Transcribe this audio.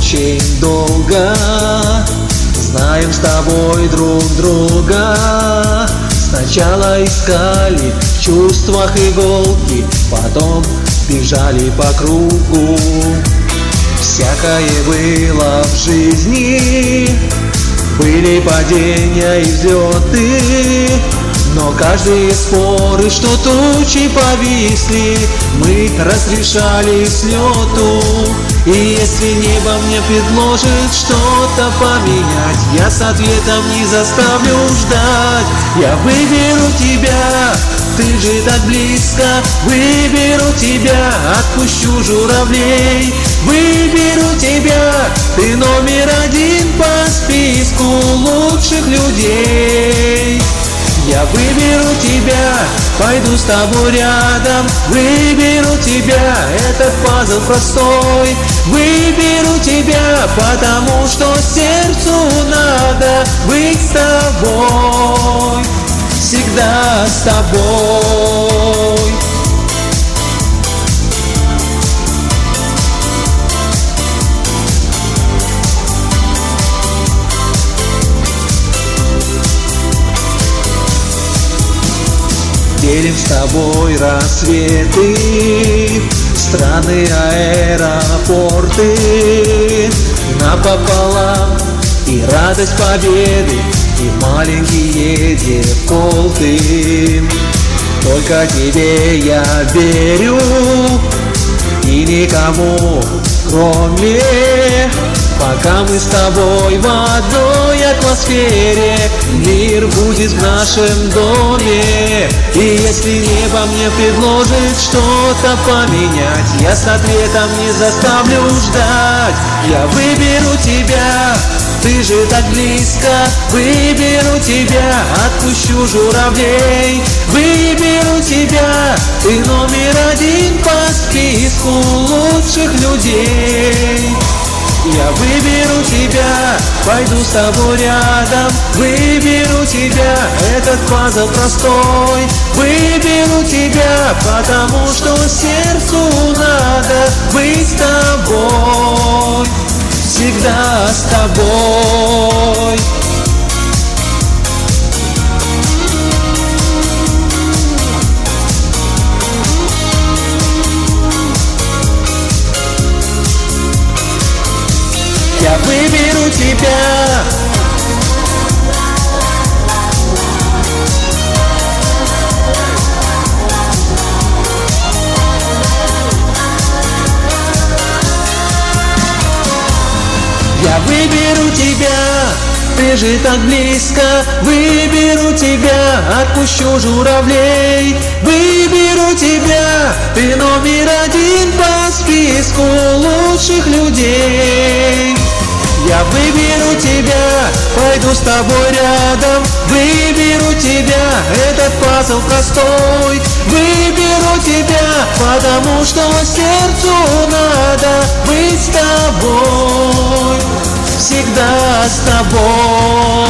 очень долго. Знаем с тобой друг друга. Сначала искали в чувствах иголки, потом бежали по кругу. Всякое было в жизни, были падения и взлеты, но каждые споры, что тучи повисли, мы разрешали с лету. И если небо мне предложит что-то поменять, я с ответом не заставлю ждать. Я выберу тебя, ты же так близко. Выберу тебя, отпущу журавлей. Выберу тебя, ты номер один по списку лучших людей. Я выберу тебя, пойду с тобой рядом. Выберу тебя, этот пазл простой. Выберу тебя, потому что сердцу надо быть с тобой, всегда с тобой. Делим с тобой рассветы, страны, аэропорты напополам, и радость победы, и маленькие дефолты. Только тебе я верю, и никому кроме. Пока мы с тобой в одной атмосфере, мир будет в нашем доме. И если небо мне предложит что-то поменять, я с ответом не заставлю ждать. Я выберу тебя, ты же так близко. Выберу тебя, отпущу журавлей. Выберу тебя, ты номер один по списку лучших людей. Я выберу тебя, пойду с тобой рядом. Выберу тебя, этот пазл простой. Выберу тебя, потому что сердцу надо быть с тобой, всегда с тобой. Я выберу тебя. Я выберу тебя, ты же так близко. Выберу тебя, отпущу журавлей. Выберу тебя, ты номер один по списку лучших людей. Я выберу тебя, пойду с тобой рядом. Выберу тебя, этот пазл простой. Выберу тебя, потому что сердцу надо быть с тобой, всегда с тобой.